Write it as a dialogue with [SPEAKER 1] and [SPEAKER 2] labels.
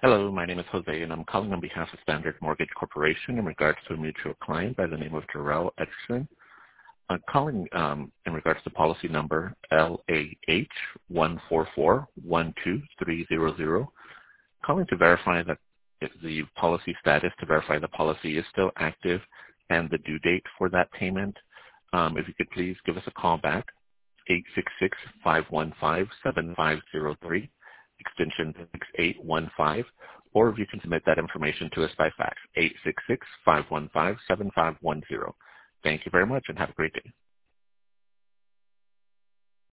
[SPEAKER 1] Hello, my name is Jose, and I'm calling on behalf of Standard Mortgage Corporation in regards to a mutual client by the name of Jarrell Edgerton. I'm calling in regards to policy number LAH144-12300. Calling to verify that the policy status, to verify the policy is still active and the due date for that payment. If you could please give us a call back, 866-515-7503. Extension 6815, or if you can submit that information to us by fax, 866-515-7510. Thank you very much and have a great day.